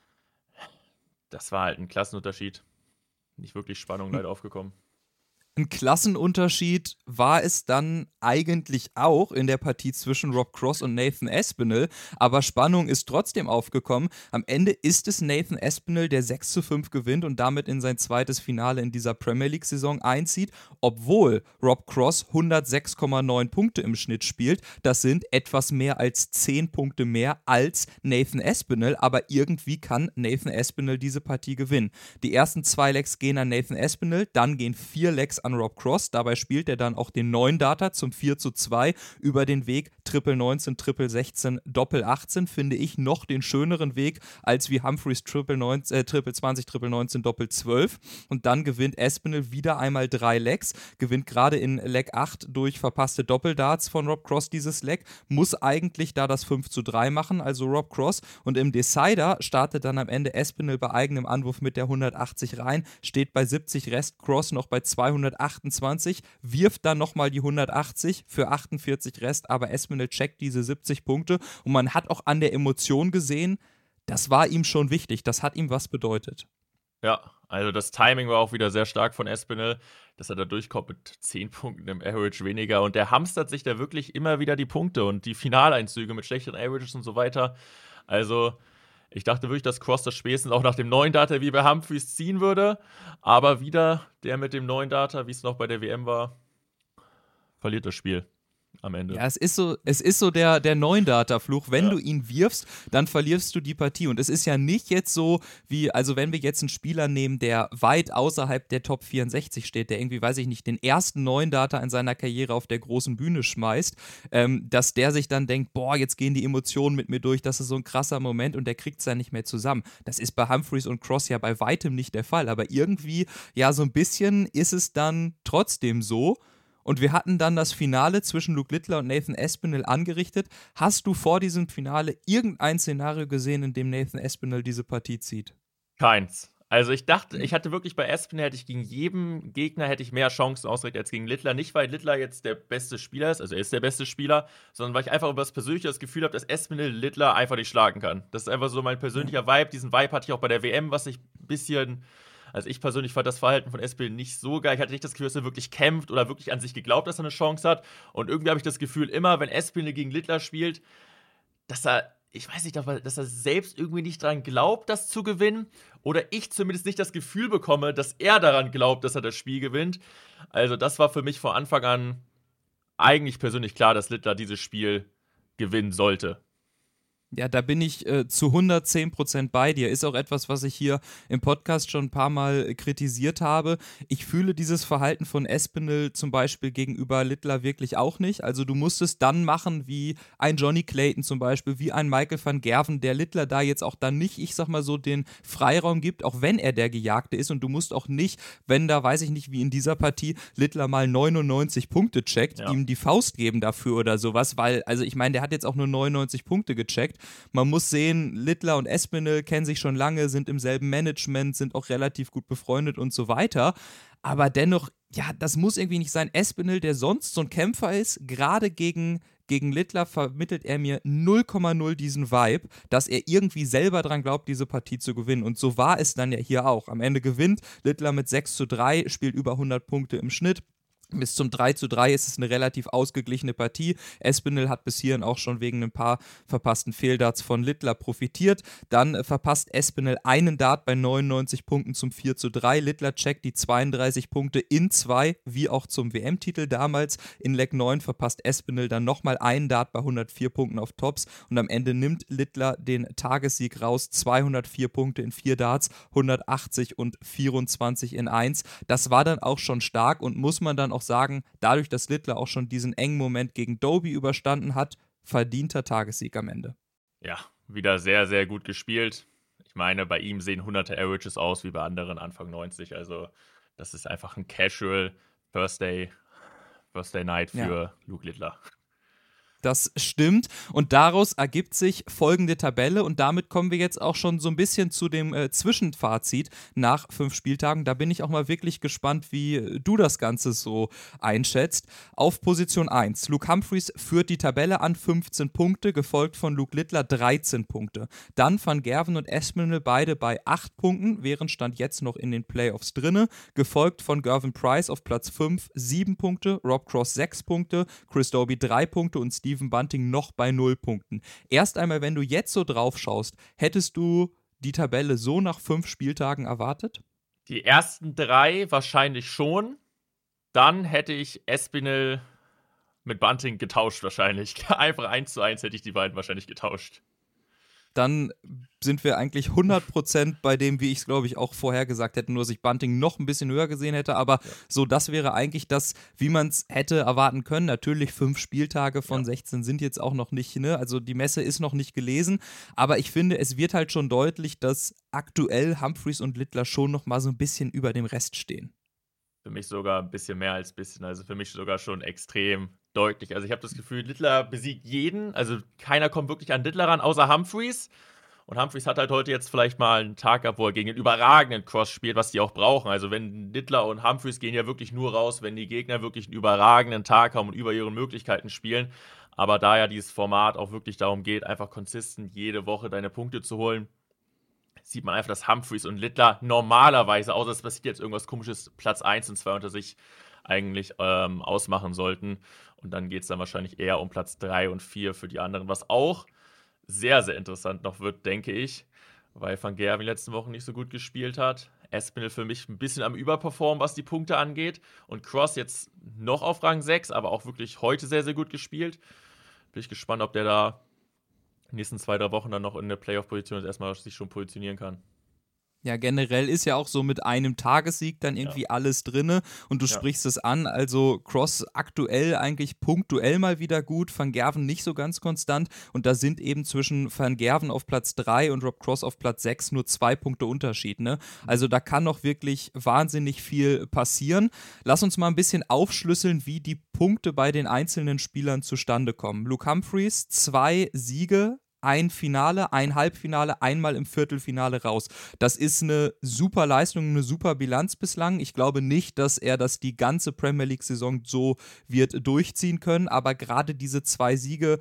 Speaker 3: das war halt ein Klassenunterschied. Nicht wirklich Spannung leider aufgekommen.
Speaker 1: Ein Klassenunterschied war es dann eigentlich auch in der Partie zwischen Rob Cross und Nathan Aspinall, aber Spannung ist trotzdem aufgekommen. Am Ende ist es Nathan Aspinall, der sechs zu fünf gewinnt und damit in sein zweites Finale in dieser Premier League-Saison einzieht, obwohl Rob Cross hundertsechs Komma neun Punkte im Schnitt spielt. Das sind etwas mehr als zehn Punkte mehr als Nathan Aspinall, aber irgendwie kann Nathan Aspinall diese Partie gewinnen. Die ersten zwei Legs gehen an Nathan Aspinall, dann gehen vier Legs an Rob Cross, dabei spielt er dann auch den neuen Data zum vier zu zwei über den Weg Triple neunzehn, Triple sechzehn, Doppel achtzehn, finde ich noch den schöneren Weg als wie Humphreys Triple neunzehn, äh, Triple zwanzig, Triple neunzehn, Doppel zwölf und dann gewinnt Aspinall wieder einmal drei Legs, gewinnt gerade in Leg acht durch verpasste Doppeldarts von Rob Cross dieses Leg, muss eigentlich da das fünf zu drei machen, also Rob Cross, und im Decider startet dann am Ende Aspinall bei eigenem Anwurf mit der hundertachtzig rein, steht bei siebzig Rest, Cross noch bei zweihundertachtundzwanzig, wirft dann nochmal die hundertachtzig für achtundvierzig Rest, aber Aspinall checkt diese siebzig Punkte und man hat auch an der Emotion gesehen, das war ihm schon wichtig, das hat ihm was bedeutet.
Speaker 3: Ja, also das Timing war auch wieder sehr stark von Aspinall, dass er da durchkommt mit zehn Punkten im Average weniger und der hamstert sich da wirklich immer wieder die Punkte und die Finaleinzüge mit schlechteren Averages und so weiter. Also ich dachte wirklich, dass Cross das spätestens auch nach dem neuen Data wie bei Humphreys ziehen würde. Aber wieder der mit dem neuen Data, wie es noch bei der W M war, verliert das Spiel am Ende.
Speaker 1: Ja, es ist so, es ist so der, der Neun-Data-Fluch. Wenn ja. du ihn wirfst, dann verlierst du die Partie. Und es ist ja nicht jetzt so, wie, also wenn wir jetzt einen Spieler nehmen, der weit außerhalb der Top vierundsechzig steht, der irgendwie, weiß ich nicht, den ersten Neun-Data in seiner Karriere auf der großen Bühne schmeißt, ähm, dass der sich dann denkt, boah, jetzt gehen die Emotionen mit mir durch, das ist so ein krasser Moment und der kriegt es ja nicht mehr zusammen. Das ist bei Humphreys und Cross ja bei weitem nicht der Fall. Aber irgendwie, ja, so ein bisschen ist es dann trotzdem so. Und wir hatten dann das Finale zwischen Luke Littler und Nathan Aspinall angerichtet. Hast du vor diesem Finale irgendein Szenario gesehen, in dem Nathan Aspinall diese Partie zieht?
Speaker 3: Keins. Also ich dachte, ich hatte wirklich bei Aspinall, hätte ich gegen jeden Gegner hätte ich mehr Chancen ausgerechnet als gegen Littler. Nicht, weil Littler jetzt der beste Spieler ist, also er ist der beste Spieler, sondern weil ich einfach über das persönliche das Gefühl habe, dass Aspinall Littler einfach nicht schlagen kann. Das ist einfach so mein persönlicher Vibe. Diesen Vibe hatte ich auch bei der W M, was ich ein bisschen Also ich persönlich fand das Verhalten von Espinel nicht so geil. Ich hatte nicht das Gefühl, dass er wirklich kämpft oder wirklich an sich geglaubt, dass er eine Chance hat. Und irgendwie habe ich das Gefühl, immer wenn Espinel gegen Littler spielt, dass er, ich weiß nicht, dass er selbst irgendwie nicht daran glaubt, das zu gewinnen. Oder ich zumindest nicht das Gefühl bekomme, dass er daran glaubt, dass er das Spiel gewinnt. Also das war für mich von Anfang an eigentlich persönlich klar, dass Littler dieses Spiel gewinnen sollte.
Speaker 1: Ja, da bin ich äh, zu hundertzehn Prozent bei dir. Ist auch etwas, was ich hier im Podcast schon ein paar Mal äh, kritisiert habe. Ich fühle dieses Verhalten von Espinel zum Beispiel gegenüber Littler wirklich auch nicht. Also du musst es dann machen wie ein Johnny Clayton zum Beispiel, wie ein Michael van Gerven, der Littler da jetzt auch dann nicht, ich sag mal so, den Freiraum gibt, auch wenn er der Gejagte ist. Und du musst auch nicht, wenn da, weiß ich nicht, wie in dieser Partie, Littler mal neunundneunzig Punkte checkt,
Speaker 3: ja.
Speaker 1: ihm die Faust geben dafür oder sowas, weil, also ich meine, der hat jetzt auch nur neunundneunzig Punkte gecheckt. Man muss sehen, Littler und Espinel kennen sich schon lange, sind im selben Management, sind auch relativ gut befreundet und so weiter. Aber dennoch, ja, das muss irgendwie nicht sein. Espinel, der sonst so ein Kämpfer ist, gerade gegen, gegen Littler vermittelt er mir null Komma null diesen Vibe, dass er irgendwie selber dran glaubt, diese Partie zu gewinnen. Und so war es dann ja hier auch. Am Ende gewinnt Littler mit sechs zu drei, spielt über hundert Punkte im Schnitt. Bis zum drei zu drei ist es eine relativ ausgeglichene Partie. Espinel hat bis hierhin auch schon wegen ein paar verpassten Fehldarts von Littler profitiert. Dann äh, verpasst Espinel einen Dart bei neunundneunzig Punkten zum vier zu drei. Littler checkt die zweiunddreißig Punkte in zwei, wie auch zum W M-Titel damals. In Leg neun verpasst Espinel dann nochmal einen Dart bei hundertvier Punkten auf Tops. Und am Ende nimmt Littler den Tagessieg raus. zweihundertvier Punkte in vier Darts, hundertachtzig und vierundzwanzig in eins. Das war dann auch schon stark und muss man dann auch sagen, dadurch, dass Littler auch schon diesen engen Moment gegen Doby überstanden hat, verdienter Tagessieg am Ende.
Speaker 3: Ja, wieder sehr, sehr gut gespielt. Ich meine, bei ihm sehen hunderte Averages aus wie bei anderen Anfang neunzig. Also das ist einfach ein Casual First Day, First Day Night für ja. Luke Littler.
Speaker 1: Das stimmt und daraus ergibt sich folgende Tabelle und damit kommen wir jetzt auch schon so ein bisschen zu dem äh, Zwischenfazit nach fünf Spieltagen. Da bin ich auch mal wirklich gespannt, wie du das Ganze so einschätzt. Auf Position eins, Luke Humphries führt die Tabelle an, fünfzehn Punkte, gefolgt von Luke Littler, dreizehn Punkte. Dann Van Gerven und Espinel beide bei acht Punkten, während Stand jetzt noch in den Playoffs drinne, gefolgt von Gervin Price auf Platz fünf, sieben Punkte, Rob Cross sechs Punkte, Chris Doby drei Punkte und Steve Stephen Bunting noch bei null Punkten. Erst einmal, wenn du jetzt so drauf schaust, hättest du die Tabelle so nach fünf Spieltagen erwartet?
Speaker 3: Die ersten drei wahrscheinlich schon. Dann hätte ich Espinel mit Bunting getauscht wahrscheinlich. Einfach eins zu eins hätte ich die beiden wahrscheinlich getauscht.
Speaker 1: Dann sind wir eigentlich hundert Prozent bei dem, wie ich es, glaube ich, auch vorher gesagt hätte, nur dass ich Bunting noch ein bisschen höher gesehen hätte, aber ja. so, das wäre eigentlich das, wie man es hätte erwarten können. Natürlich fünf Spieltage von ja. sechzehn sind jetzt auch noch nicht, ne, also die Messe ist noch nicht gelesen, aber ich finde, es wird halt schon deutlich, dass aktuell Humphries und Littler schon noch mal so ein bisschen über dem Rest stehen.
Speaker 3: Für mich sogar ein bisschen mehr als ein bisschen, also für mich sogar schon extrem deutlich. Also ich habe das Gefühl, Littler besiegt jeden, also keiner kommt wirklich an Littler ran, außer Humphries. Und Humphries hat halt heute jetzt vielleicht mal einen Tag gehabt, wo er gegen einen überragenden Cross spielt, was die auch brauchen. Also wenn Littler und Humphries gehen ja wirklich nur raus, wenn die Gegner wirklich einen überragenden Tag haben und über ihre Möglichkeiten spielen. Aber da ja dieses Format auch wirklich darum geht, einfach konsistent jede Woche deine Punkte zu holen, sieht man einfach, dass Humphries und Littler normalerweise, außer es passiert jetzt irgendwas Komisches, Platz eins und zwei unter sich eigentlich ähm, ausmachen sollten. Und dann geht es dann wahrscheinlich eher um Platz drei und vier für die anderen, was auch sehr, sehr interessant noch wird, denke ich, weil Van Gerven in den letzten Wochen nicht so gut gespielt hat. Espinel für mich ein bisschen am Überperformen, was die Punkte angeht. Und Cross jetzt noch auf Rang sechs, aber auch wirklich heute sehr, sehr gut gespielt. Bin ich gespannt, ob der da in den nächsten zwei, drei Wochen dann noch in der Playoff-Position erstmal sich schon positionieren kann.
Speaker 1: Ja, generell ist ja auch so mit einem Tagessieg dann irgendwie ja. alles drinne und du ja. sprichst es an, also Cross aktuell eigentlich punktuell mal wieder gut, Van Gerven nicht so ganz konstant und da sind eben zwischen Van Gerven auf Platz drei und Rob Cross auf Platz sechs nur zwei Punkte Unterschied, ne? Also da kann noch wirklich wahnsinnig viel passieren. Lass uns mal ein bisschen aufschlüsseln, wie die Punkte bei den einzelnen Spielern zustande kommen. Luke Humphries, zwei Siege, ein Finale, ein Halbfinale, einmal im Viertelfinale raus. Das ist eine super Leistung, eine super Bilanz bislang. Ich glaube nicht, dass er das die ganze Premier League-Saison so wird durchziehen können, aber gerade diese zwei Siege,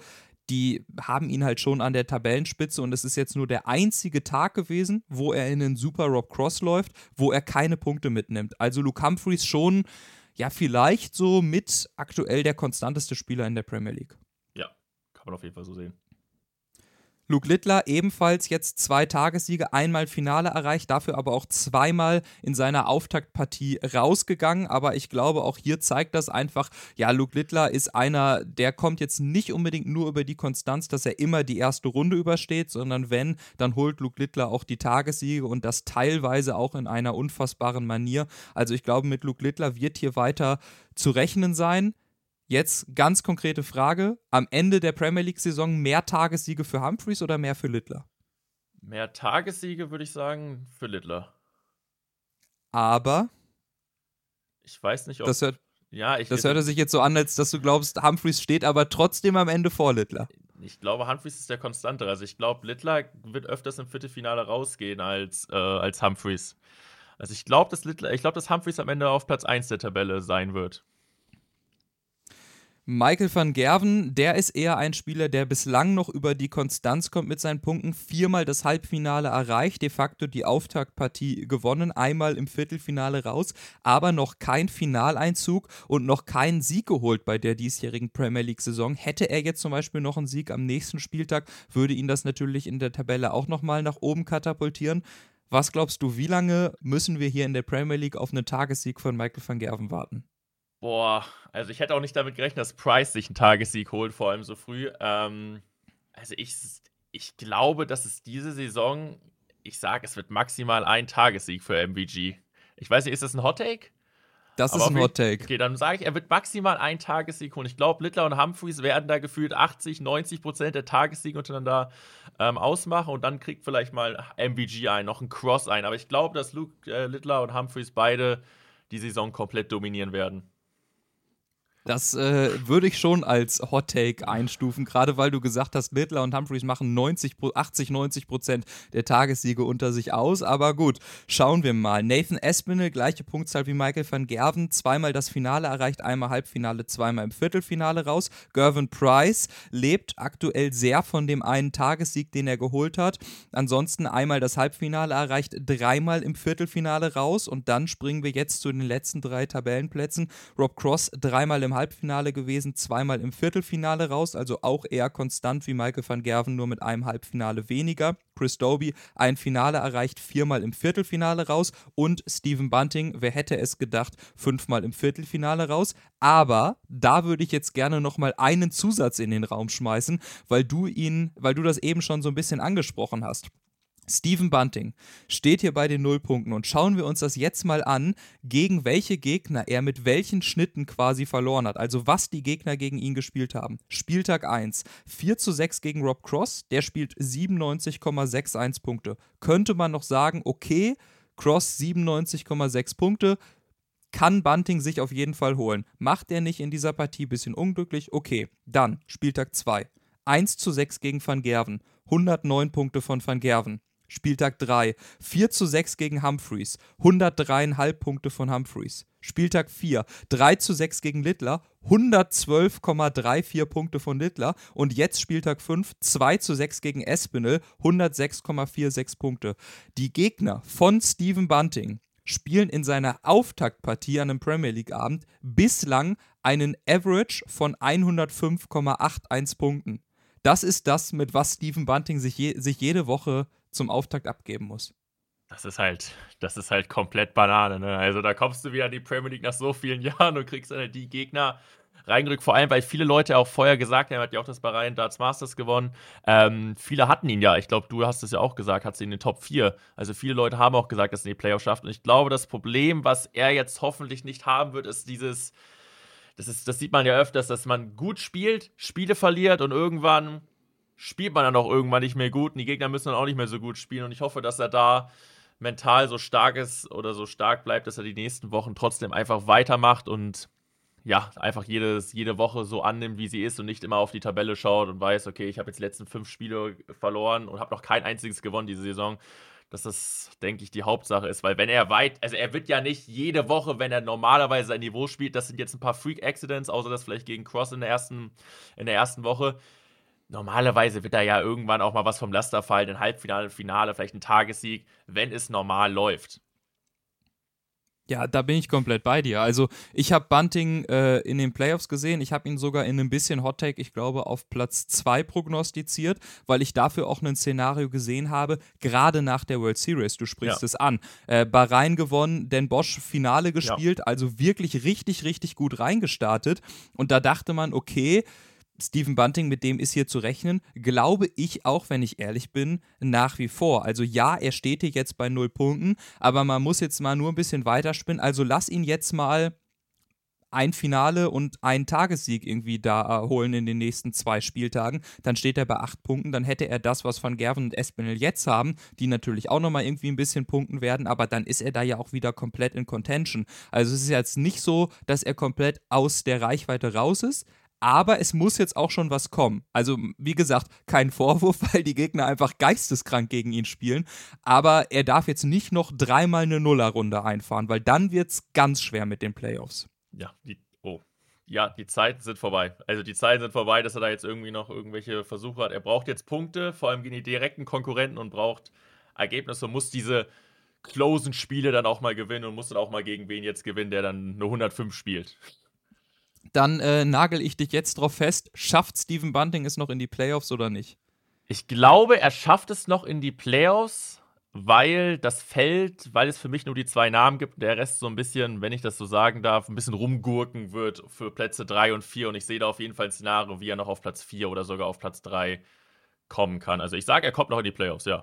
Speaker 1: die haben ihn halt schon an der Tabellenspitze und es ist jetzt nur der einzige Tag gewesen, wo er in einen Super Rob Cross läuft, wo er keine Punkte mitnimmt. Also Luke Humphries schon, ja, vielleicht so mit aktuell der konstanteste Spieler in der Premier League.
Speaker 3: Ja, kann man auf jeden Fall so sehen.
Speaker 1: Luke Littler ebenfalls jetzt zwei Tagessiege, einmal Finale erreicht, dafür aber auch zweimal in seiner Auftaktpartie rausgegangen. Aber ich glaube, auch hier zeigt das einfach, ja, Luke Littler ist einer, der kommt jetzt nicht unbedingt nur über die Konstanz, dass er immer die erste Runde übersteht, sondern wenn, dann holt Luke Littler auch die Tagessiege und das teilweise auch in einer unfassbaren Manier. Also ich glaube, mit Luke Littler wird hier weiter zu rechnen sein. Jetzt ganz konkrete Frage, am Ende der Premier League-Saison mehr Tagessiege für Humphries oder mehr für Littler?
Speaker 3: Mehr Tagessiege würde ich sagen für Littler.
Speaker 1: Aber
Speaker 3: ich weiß nicht, ob...
Speaker 1: Das hört,
Speaker 3: ja, ich,
Speaker 1: das hört sich jetzt so an, als dass du glaubst, Humphries steht aber trotzdem am Ende vor Littler.
Speaker 3: Ich glaube, Humphries ist der konstantere. Also ich glaube, Littler wird öfters im Viertelfinale rausgehen als, äh, als Humphries. Also ich glaube, dass Littler, ich glaube, dass Humphries am Ende auf Platz eins der Tabelle sein wird.
Speaker 1: Michael van Gerwen, der ist eher ein Spieler, der bislang noch über die Konstanz kommt mit seinen Punkten. Viermal das Halbfinale erreicht, de facto die Auftaktpartie gewonnen, einmal im Viertelfinale raus, aber noch kein Finaleinzug und noch keinen Sieg geholt bei der diesjährigen Premier League-Saison. Hätte er jetzt zum Beispiel noch einen Sieg am nächsten Spieltag, würde ihn das natürlich in der Tabelle auch nochmal nach oben katapultieren. Was glaubst du, wie lange müssen wir hier in der Premier League auf einen Tagessieg von Michael van Gerwen warten?
Speaker 3: Boah, also ich hätte auch nicht damit gerechnet, dass Price sich einen Tagessieg holt, vor allem so früh. Ähm, also ich, ich glaube, dass es diese Saison, ich sage, es wird maximal ein Tagessieg für M V G. Ich weiß nicht, ist das ein Hot-Take?
Speaker 1: Das
Speaker 3: Aber
Speaker 1: ist ein Hot-Take.
Speaker 3: Okay, dann sage ich, er wird maximal ein Tagessieg holen. Ich glaube, Littler und Humphries werden da gefühlt achtzig, neunzig Prozent der Tagessiege untereinander ähm, ausmachen und dann kriegt vielleicht mal M V G ein, noch ein Cross ein. Aber ich glaube, dass Luke äh, Littler und Humphries beide die Saison komplett dominieren werden.
Speaker 1: Das äh, würde ich schon als Hot Take einstufen, gerade weil du gesagt hast, Littler und Humphries machen neunzig, achtzig, neunzig Prozent der Tagessiege unter sich aus. Aber gut, schauen wir mal. Nathan Aspinall, gleiche Punktzahl wie Michael van Gerwen, zweimal das Finale erreicht, einmal Halbfinale, zweimal im Viertelfinale raus. Gervin Price lebt aktuell sehr von dem einen Tagessieg, den er geholt hat. Ansonsten einmal das Halbfinale erreicht, dreimal im Viertelfinale raus. Und dann springen wir jetzt zu den letzten drei Tabellenplätzen. Rob Cross dreimal im Halbfinale gewesen, zweimal im Viertelfinale raus, also auch eher konstant wie Michael van Gerwen, nur mit einem Halbfinale weniger. Chris Dobie ein Finale erreicht, viermal im Viertelfinale raus und Stephen Bunting, wer hätte es gedacht, fünfmal im Viertelfinale raus. Aber da würde ich jetzt gerne nochmal einen Zusatz in den Raum schmeißen, weil du ihn, weil du das eben schon so ein bisschen angesprochen hast. Stephen Bunting steht hier bei den Nullpunkten und schauen wir uns das jetzt mal an, gegen welche Gegner er mit welchen Schnitten quasi verloren hat, also was die Gegner gegen ihn gespielt haben. Spieltag eins, vier zu sechs gegen Rob Cross, der spielt siebenundneunzig Komma einundsechzig Punkte. Könnte man noch sagen, okay, Cross siebenundneunzig Komma sechs Punkte, kann Bunting sich auf jeden Fall holen. Macht er nicht in dieser Partie, bisschen unglücklich, okay. Dann Spieltag zwei, eins zu sechs gegen Van Gerwen, hundertneun Punkte von Van Gerwen. Spieltag drei, vier zu sechs gegen Humphries, hundertdrei Komma fünf Punkte von Humphries. Spieltag vier, drei zu sechs gegen Littler, hundertzwölf Komma vierunddreißig Punkte von Littler. Und jetzt Spieltag fünf, zwei zu sechs gegen Aspinall, hundertsechs Komma sechsundvierzig Punkte. Die Gegner von Stephen Bunting spielen in seiner Auftaktpartie an einem Premier League-Abend bislang einen Average von hundertfünf Komma einundachtzig Punkten. Das ist das, mit was Stephen Bunting sich, je, sich jede Woche zum Auftakt abgeben muss.
Speaker 3: Das ist halt, das ist halt komplett Banane, ne? Also da kommst du wieder in die Premier League nach so vielen Jahren und kriegst dann die Gegner reingerückt, vor allem, weil viele Leute auch vorher gesagt haben, er hat ja auch das Bahrain Darts Masters gewonnen. Ähm, viele hatten ihn ja, ich glaube, du hast es ja auch gesagt, hat sie in den Top vier. Also viele Leute haben auch gesagt, dass er die Playoffs schafft. Und ich glaube, das Problem, was er jetzt hoffentlich nicht haben wird, ist dieses, das ist, das sieht man ja öfters, dass man gut spielt, Spiele verliert und irgendwann spielt man dann auch irgendwann nicht mehr gut und die Gegner müssen dann auch nicht mehr so gut spielen. Und ich hoffe, dass er da mental so stark ist oder so stark bleibt, dass er die nächsten Wochen trotzdem einfach weitermacht und ja, einfach jedes, jede Woche so annimmt, wie sie ist und nicht immer auf die Tabelle schaut und weiß, okay, ich habe jetzt die letzten fünf Spiele verloren und habe noch kein einziges gewonnen diese Saison. Dass das, denke ich, die Hauptsache ist, weil wenn er weit, also er wird ja nicht jede Woche, wenn er normalerweise sein Niveau spielt, das sind jetzt ein paar Freak-Accidents, außer das vielleicht gegen Cross in der ersten, in der ersten Woche, normalerweise wird da ja irgendwann auch mal was vom Laster fallen, ein Halbfinale, ein Finale, vielleicht ein Tagessieg, wenn es normal läuft.
Speaker 1: Ja, da bin ich komplett bei dir. Also ich habe Bunting äh, in den Playoffs gesehen. Ich habe ihn sogar in ein bisschen Hot Take, ich glaube, auf Platz zwei prognostiziert, weil ich dafür auch ein Szenario gesehen habe, gerade nach der World Series. Du sprichst
Speaker 3: Ja.
Speaker 1: es an. Äh, Bahrain gewonnen, Den Bosch Finale gespielt,
Speaker 3: Ja.
Speaker 1: also wirklich richtig, richtig gut reingestartet. Und da dachte man, okay, Stephen Bunting, mit dem ist hier zu rechnen, glaube ich auch, wenn ich ehrlich bin, nach wie vor. Also ja, er steht hier jetzt bei null Punkten, aber man muss jetzt mal nur ein bisschen weiterspinnen. Also lass ihn jetzt mal ein Finale und einen Tagessieg irgendwie da holen in den nächsten zwei Spieltagen, dann steht er bei acht Punkten, dann hätte er das, was Van Gerwen und Espinel jetzt haben, die natürlich auch nochmal irgendwie ein bisschen punkten werden, aber dann ist er da ja auch wieder komplett in Contention. Also es ist jetzt nicht so, dass er komplett aus der Reichweite raus ist, aber es muss jetzt auch schon was kommen. Also, wie gesagt, kein Vorwurf, weil die Gegner einfach geisteskrank gegen ihn spielen. Aber er darf jetzt nicht noch dreimal eine Nullerrunde einfahren, weil dann wird es ganz schwer mit den Playoffs.
Speaker 3: Ja, die, oh. Ja, die Zeiten sind vorbei. Also die Zeiten sind vorbei, dass er da jetzt irgendwie noch irgendwelche Versuche hat. Er braucht jetzt Punkte, vor allem gegen die direkten Konkurrenten und braucht Ergebnisse und muss diese closen Spiele dann auch mal gewinnen und muss dann auch mal gegen wen jetzt gewinnen, der dann eine hundertfünf spielt.
Speaker 1: Dann äh, nagel ich dich jetzt drauf fest, schafft Stephen Bunting es noch in die Playoffs oder nicht?
Speaker 3: Ich glaube, er schafft es noch in die Playoffs, weil das Feld, weil es für mich nur die zwei Namen gibt und der Rest so ein bisschen, wenn ich das so sagen darf, ein bisschen rumgurken wird für Plätze drei und vier und ich sehe da auf jeden Fall ein Szenario, wie er noch auf Platz vier oder sogar auf Platz drei kommen kann. Also ich sage, er kommt noch in die Playoffs, ja.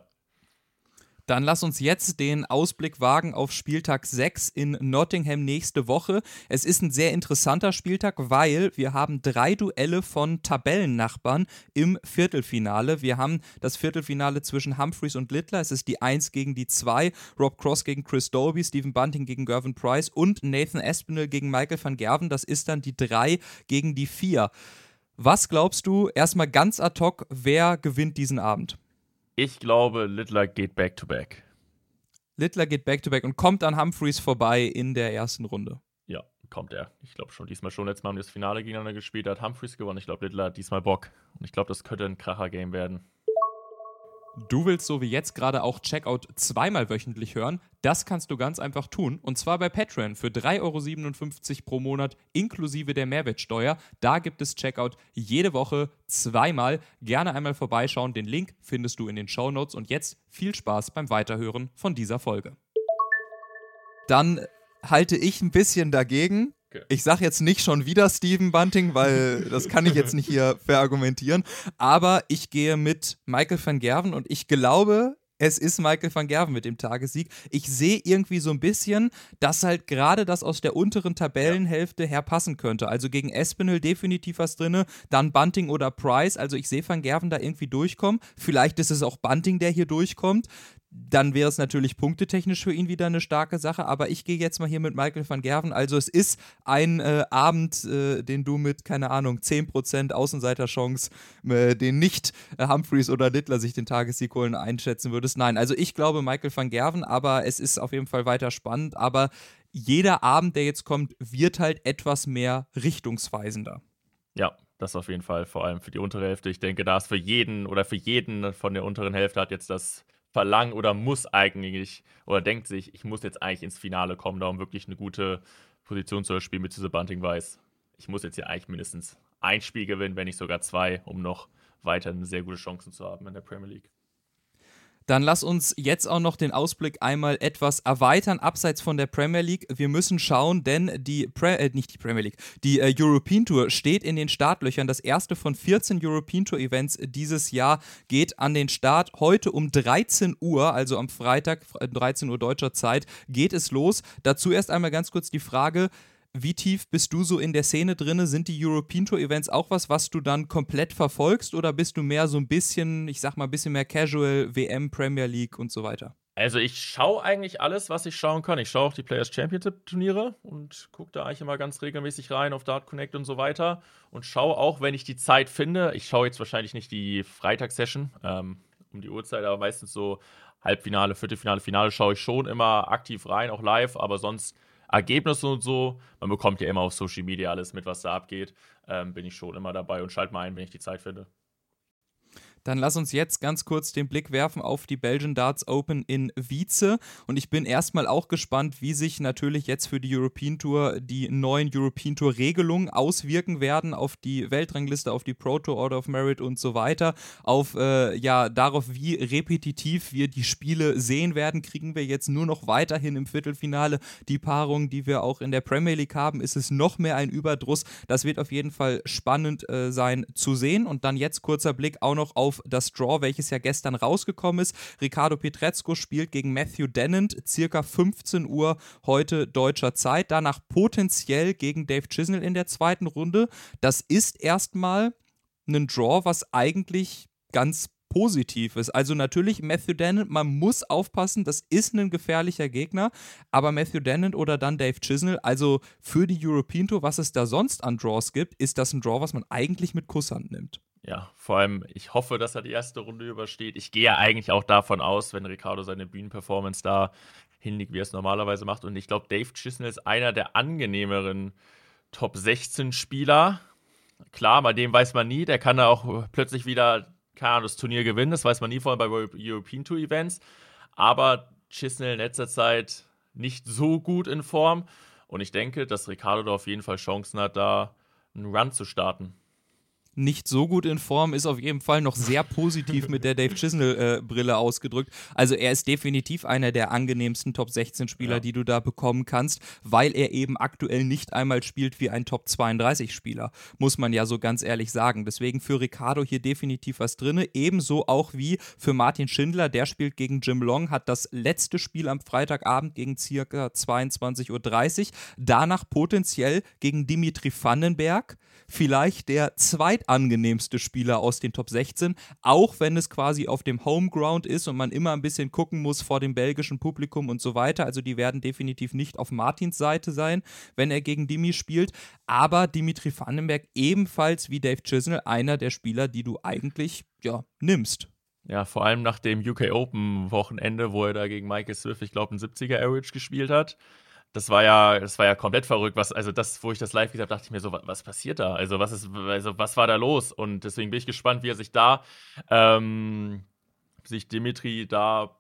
Speaker 1: Dann lass uns jetzt den Ausblick wagen auf Spieltag sechs in Nottingham nächste Woche. Es ist ein sehr interessanter Spieltag, weil wir haben drei Duelle von Tabellennachbarn im Viertelfinale. Wir haben das Viertelfinale zwischen Humphreys und Littler. Es ist die eins gegen die zwei. Rob Cross gegen Chris Dolby, Stephen Bunting gegen Gervin Price und Nathan Aspinall gegen Michael van Gerwen. Das ist dann die drei gegen die vier. Was glaubst du, erstmal ganz ad hoc, wer gewinnt diesen Abend?
Speaker 3: Ich glaube, Littler geht back-to-back.
Speaker 1: Littler geht back-to-back und kommt an Humphreys vorbei in der ersten Runde.
Speaker 3: Ja, kommt er. Ich glaube schon, diesmal schon. Letztes Mal haben die das Finale gegeneinander gespielt, da hat Humphreys gewonnen. Ich glaube, Littler hat diesmal Bock. Und ich glaube, das könnte ein Kracher-Game werden.
Speaker 1: Du willst so wie jetzt gerade auch Checkout zweimal wöchentlich hören? Das kannst du ganz einfach tun. Und zwar bei Patreon für drei Euro siebenundfünfzig pro Monat inklusive der Mehrwertsteuer. Da gibt es Checkout jede Woche zweimal. Gerne einmal vorbeischauen. Den Link findest du in den Shownotes. Und jetzt viel Spaß beim Weiterhören von dieser Folge. Dann halte ich ein bisschen dagegen.
Speaker 3: Okay.
Speaker 1: Ich sage jetzt nicht schon wieder Stephen Bunting, weil das kann ich jetzt nicht hier verargumentieren, aber ich gehe mit Michael van Gerwen und ich glaube, es ist Michael van Gerwen mit dem Tagessieg. Ich sehe irgendwie so ein bisschen, dass halt gerade das aus der unteren Tabellenhälfte her passen könnte. Also gegen Espinel definitiv was drin, dann Bunting oder Price. Also ich sehe van Gerwen da irgendwie durchkommen. Vielleicht ist es auch Bunting, der hier durchkommt. Dann wäre es natürlich punktetechnisch für ihn wieder eine starke Sache, aber ich gehe jetzt mal hier mit Michael van Gerwen. Also es ist ein äh, Abend, äh, den du mit, keine Ahnung, zehn Prozent Außenseiterchance, äh, den nicht äh, Humphreys oder Littler sich den Tagessieg holen, einschätzen würdest. Nein, also ich glaube Michael van Gerwen, aber es ist auf jeden Fall weiter spannend. Aber jeder Abend, der jetzt kommt, wird halt etwas mehr richtungsweisender.
Speaker 3: Ja, das auf jeden Fall, vor allem für die untere Hälfte. Ich denke, da ist für jeden oder für jeden von der unteren Hälfte hat jetzt das Verlangen oder muss eigentlich oder denkt sich, ich muss jetzt eigentlich ins Finale kommen, da um wirklich eine gute Position zu erspielen, mit dieser Bunting weiß. Ich muss jetzt hier eigentlich mindestens ein Spiel gewinnen, wenn nicht sogar zwei, um noch weiter eine sehr gute Chancen zu haben in der Premier League.
Speaker 1: Dann lass uns jetzt auch noch den Ausblick einmal etwas erweitern, abseits von der Premier League. Wir müssen schauen, denn die, Pre- äh, nicht die Premier League, die äh, European Tour steht in den Startlöchern. Das erste von vierzehn European Tour Events dieses Jahr geht an den Start. Heute um dreizehn Uhr, also am Freitag, dreizehn Uhr deutscher Zeit, geht es los. Dazu erst einmal ganz kurz die Frage: Wie tief bist du so in der Szene drin? Sind die European Tour Events auch was, was du dann komplett verfolgst, oder bist du mehr so ein bisschen, ich sag mal, ein bisschen mehr Casual, W M, Premier League und so weiter?
Speaker 3: Also ich schaue eigentlich alles, was ich schauen kann. Ich schaue auch die Players Championship Turniere und gucke da eigentlich immer ganz regelmäßig rein auf Dart Connect und so weiter und schaue auch, wenn ich die Zeit finde. Ich schaue jetzt wahrscheinlich nicht die Freitagssession ähm, um die Uhrzeit, aber meistens so Halbfinale, Viertelfinale, Finale schaue ich schon immer aktiv rein, auch live, aber sonst Ergebnisse und so, man bekommt ja immer auf Social Media alles mit, was da abgeht, ähm, bin ich schon immer dabei und schalte mal ein, wenn ich die Zeit finde.
Speaker 1: Dann lass uns jetzt ganz kurz den Blick werfen auf die Belgian Darts Open in Wietze. Und ich bin erstmal auch gespannt, wie sich natürlich jetzt für die European Tour die neuen European Tour Regelungen auswirken werden auf die Weltrangliste, auf die Pro Tour Order of Merit und so weiter. Auf, äh, ja, darauf, wie repetitiv wir die Spiele sehen werden. Kriegen wir jetzt nur noch weiterhin im Viertelfinale die Paarung, die wir auch in der Premier League haben? Ist es noch mehr ein Überdruss? Das wird auf jeden Fall spannend äh, sein zu sehen. Und dann jetzt kurzer Blick auch noch auf das Draw, welches ja gestern rausgekommen ist. Ricardo Pietrezco spielt gegen Matthew Dennant, circa fünfzehn Uhr heute deutscher Zeit. Danach potenziell gegen Dave Chisnell in der zweiten Runde. Das ist erstmal ein Draw, was eigentlich ganz positiv ist. Also natürlich Matthew Dennant, man muss aufpassen, das ist ein gefährlicher Gegner, aber Matthew Dennant oder dann Dave Chisnell, also für die European Tour, was es da sonst an Draws gibt, ist das ein Draw, was man eigentlich mit Kusshand nimmt.
Speaker 3: Ja, vor allem, ich hoffe, dass er die erste Runde übersteht. Ich gehe ja eigentlich auch davon aus, wenn Ricardo seine Bühnenperformance da hinlegt, wie er es normalerweise macht. Und ich glaube, Dave Chisnell ist einer der angenehmeren Top sechzehn Spieler. Klar, bei dem weiß man nie, der kann da auch plötzlich wieder, keine Ahnung, das Turnier gewinnen. Das weiß man nie, vor allem bei European Tour Events. Aber Chisnell in letzter Zeit nicht so gut in Form. Und ich denke, dass Ricardo da auf jeden Fall Chancen hat, da einen Run zu starten.
Speaker 1: Nicht so gut in Form, ist auf jeden Fall noch sehr positiv mit der Dave Chisnell-Brille äh, ausgedrückt. Also er ist definitiv einer der angenehmsten Top sechzehn Spieler, ja, die du da bekommen kannst, weil er eben aktuell nicht einmal spielt wie ein Top zweiunddreißig Spieler, muss man ja so ganz ehrlich sagen. Deswegen für Ricardo hier definitiv was drin. Ebenso auch wie für Martin Schindler, der spielt gegen Jim Long, hat das letzte Spiel am Freitagabend gegen circa zweiundzwanzig Uhr dreißig. Danach potenziell gegen Dimitri Vandenberg, vielleicht der zweitangenehmste Spieler aus den Top sechzehn, auch wenn es quasi auf dem Homeground ist und man immer ein bisschen gucken muss vor dem belgischen Publikum und so weiter. Also die werden definitiv nicht auf Martins Seite sein, wenn er gegen Dimi spielt. Aber Dimitri Vandenberg ebenfalls wie Dave Chisnell einer der Spieler, die du eigentlich, ja, nimmst.
Speaker 3: Ja, vor allem nach dem U K Open Wochenende, wo er da gegen Michael Smith, ich glaube, ein siebziger Average gespielt hat. Das war ja, das war ja komplett verrückt. Was, also das, wo ich das live gesehen habe, dachte ich mir so, was, was passiert da? Also was ist, also was war da los? Und deswegen bin ich gespannt, wie er sich da, ähm, sich Dimitri da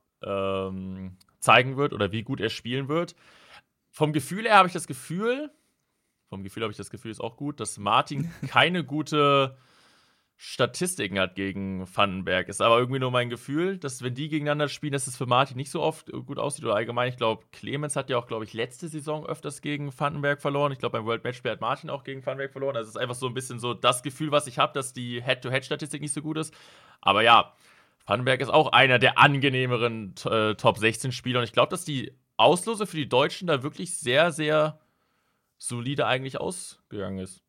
Speaker 3: ähm, zeigen wird oder wie gut er spielen wird. Vom Gefühl her habe ich das Gefühl, vom Gefühl habe ich das Gefühl, ist auch gut, dass Martin keine gute Statistiken hat gegen Vandenberg. Ist aber irgendwie nur mein Gefühl, dass wenn die gegeneinander spielen, dass es für Martin nicht so oft gut aussieht oder allgemein. Ich glaube, Clemens hat ja auch, glaube ich, letzte Saison öfters gegen Vandenberg verloren. Ich glaube, beim World Matchplay hat Martin auch gegen Vandenberg verloren. Also es ist einfach so ein bisschen so das Gefühl, was ich habe, dass die Head-to-Head-Statistik nicht so gut ist. Aber ja, Vandenberg ist auch einer der angenehmeren äh, Top sechzehn Spieler. Und ich glaube, dass die Auslose für die Deutschen da wirklich sehr, sehr solide eigentlich ausgegangen ist.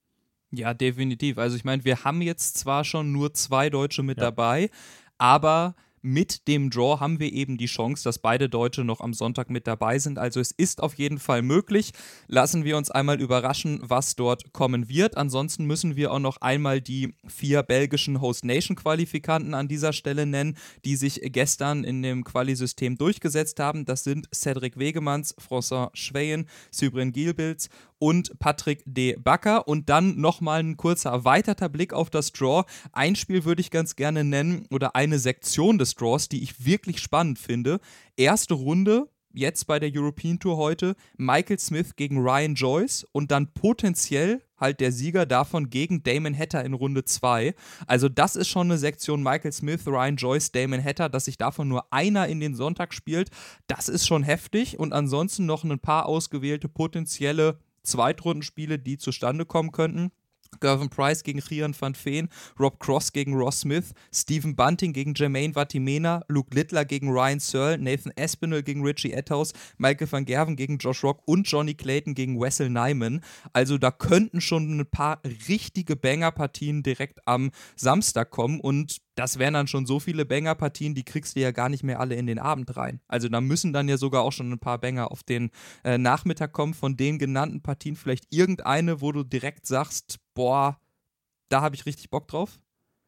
Speaker 1: Ja, definitiv. Also ich meine, wir haben jetzt zwar schon nur zwei Deutsche mit
Speaker 3: ja.
Speaker 1: dabei, aber mit dem Draw haben wir eben die Chance, dass beide Deutsche noch am Sonntag mit dabei sind. Also es ist auf jeden Fall möglich. Lassen wir uns einmal überraschen, was dort kommen wird. Ansonsten müssen wir auch noch einmal die vier belgischen Host-Nation-Qualifikanten an dieser Stelle nennen, die sich gestern in dem Quali-System durchgesetzt haben. Das sind Cedric Wegemans, François Schweyen, Cyprien Gielbilds und Patrick de Backer. Und dann nochmal ein kurzer erweiterter Blick auf das Draw. Ein Spiel würde ich ganz gerne nennen oder eine Sektion des Draws, die ich wirklich spannend finde. Erste Runde, jetzt bei der European Tour heute, Michael Smith gegen Ryan Joyce und dann potenziell halt der Sieger davon gegen Damon Hatter in Runde zwei. Also das ist schon eine Sektion Michael Smith, Ryan Joyce, Damon Hatter, dass sich davon nur einer in den Sonntag spielt. Das ist schon heftig und ansonsten noch ein paar ausgewählte potenzielle Zweitrundenspiele, die zustande kommen könnten. Gervin Price gegen Rian van Veen, Rob Cross gegen Ross Smith, Stephen Bunting gegen Jermaine Vatimena, Luke Littler gegen Ryan Searle, Nathan Aspinall gegen Richie Etthaus, Michael van Gerwen gegen Josh Rock und Johnny Clayton gegen Wessel Nyman. Also da könnten schon ein paar richtige Banger-Partien direkt am Samstag kommen und das wären dann schon so viele Banger-Partien, die kriegst du ja gar nicht mehr alle in den Abend rein. Also da müssen dann ja sogar auch schon ein paar Banger auf den äh, Nachmittag kommen. Von den genannten Partien vielleicht irgendeine, wo du direkt sagst, boah, da habe ich richtig Bock drauf?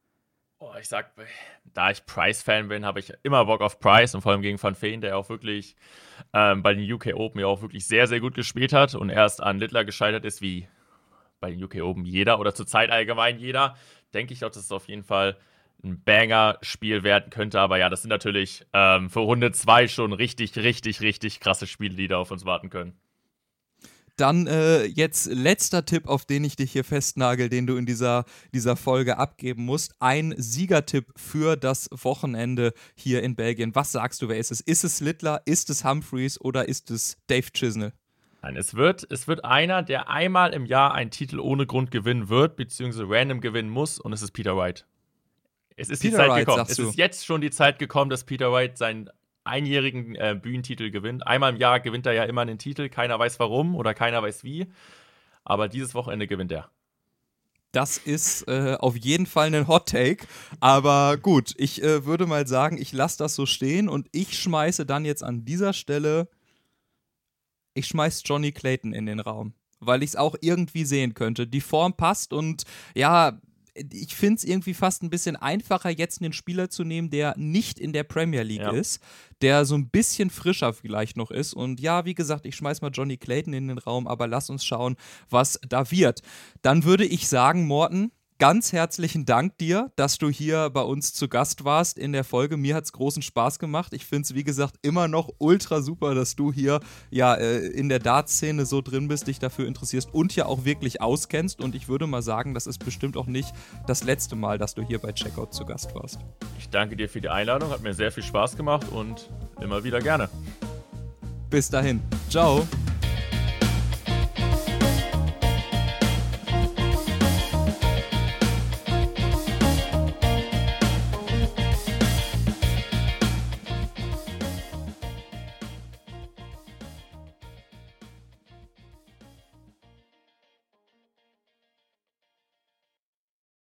Speaker 3: Oh, ich sag, da ich Price-Fan bin, habe ich immer Bock auf Price und vor allem gegen Van Veen, der auch wirklich ähm, bei den U K Open ja auch wirklich sehr, sehr gut gespielt hat und erst an Littler gescheitert ist, wie bei den U K Open jeder oder zurzeit allgemein jeder, denke ich auch, dass es auf jeden Fall ein Banger-Spiel werden könnte. Aber ja, das sind natürlich ähm, für Runde zwei schon richtig, richtig, richtig krasse Spiele, die da auf uns warten können.
Speaker 1: Dann äh, jetzt letzter Tipp, auf den ich dich hier festnagel, den du in dieser, dieser Folge abgeben musst. Ein Siegertipp für das Wochenende hier in Belgien. Was sagst du, wer ist es? Ist es Littler, ist es Humphreys oder ist es Dave Chisnell?
Speaker 3: Nein, es wird, es wird einer, der einmal im Jahr einen Titel ohne Grund gewinnen wird, beziehungsweise random gewinnen muss, und es ist Peter Wright. Es ist
Speaker 1: Peter
Speaker 3: die Zeit
Speaker 1: Wright,
Speaker 3: gekommen. Es
Speaker 1: du.
Speaker 3: ist jetzt schon die Zeit gekommen, dass Peter Wright seinen einjährigen äh, Bühnentitel gewinnt. Einmal im Jahr gewinnt er ja immer einen Titel. Keiner weiß warum oder keiner weiß wie. Aber dieses Wochenende gewinnt er.
Speaker 1: Das ist äh, auf jeden Fall ein Hot Take. Aber gut, ich äh, würde mal sagen, ich lasse das so stehen und ich schmeiße dann jetzt an dieser Stelle, ich schmeiß Johnny Clayton in den Raum, weil ich es auch irgendwie sehen könnte. Die Form passt und ja, ich finde es irgendwie fast ein bisschen einfacher, jetzt einen Spieler zu nehmen, der nicht in der Premier League
Speaker 3: ja.
Speaker 1: ist, der so ein bisschen frischer vielleicht noch ist. Und ja, wie gesagt, ich schmeiß mal Johnny Clayton in den Raum, aber lass uns schauen, was da wird. Dann würde ich sagen, Morten, ganz herzlichen Dank dir, dass du hier bei uns zu Gast warst in der Folge. Mir hat es großen Spaß gemacht. Ich finde es, wie gesagt, immer noch ultra super, dass du hier ja äh, in der Darts-Szene so drin bist, dich dafür interessierst und ja auch wirklich auskennst. Und ich würde mal sagen, das ist bestimmt auch nicht das letzte Mal, dass du hier bei Checkout zu Gast warst.
Speaker 3: Ich danke dir für die Einladung, hat mir sehr viel Spaß gemacht und immer wieder gerne.
Speaker 1: Bis dahin. Ciao.